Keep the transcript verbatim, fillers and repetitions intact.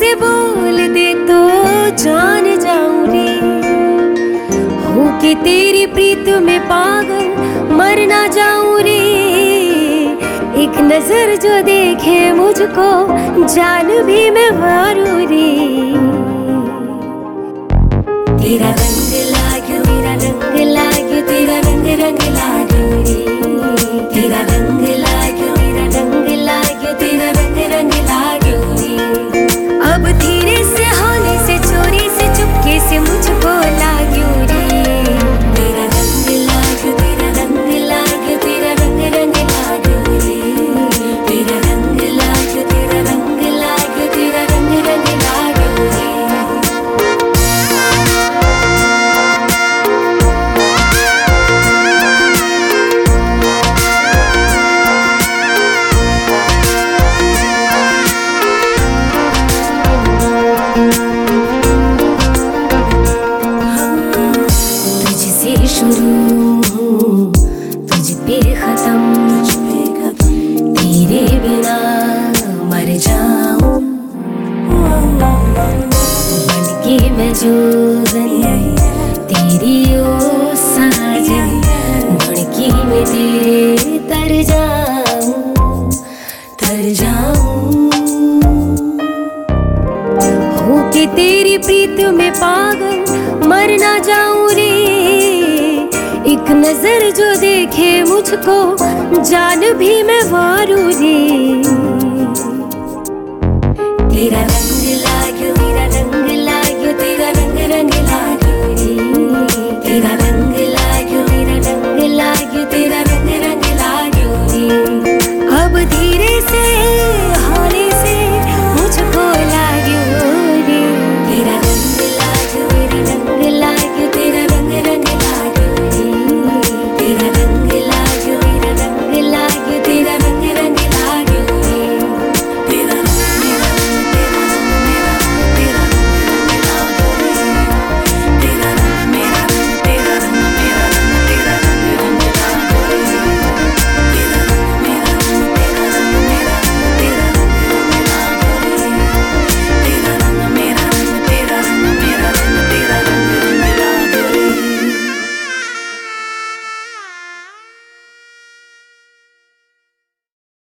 से बोल दे तो जान जाऊं रे, हो के तेरी प्रीत में पागल मर ना जाऊं रे। एक नजर जो देखे मुझको जान भी मैं मारूं रे। तेरा रंग लाग्यो, तेरा रंग लाग्यो, तेरा रंग रंग लाग्यो रे। तेरा रंग लाग्यो, तेरा रंग लाग्यो, तेरा रंग रंग लाग्यो रे। अब धीरे से होने से चोरी से चुपके से मुझको लाग्यो रे। तेरा रंग लाग्यो, तेरा रंग लाग्यो, तेरा रंग रंग लाग्यो रे। तेरा रंग लाग्यो, तेरा रंग लाग्यो, तेरा रंग रंग लाग्यो रे। शुरू तुझ पे खत्म, तेरे बिना मर जाऊं बनके मैं जोगन तेरी ओ साजन। धड़की में तेरे तर जाऊं, तर जाऊं हो के तेरी प्रीत में पागल मर ना जाऊं रे। एक नजर जो देखे मुझको जान भी मैं वारूं रे। तेरा रंग लाग्यो, तेरा रंग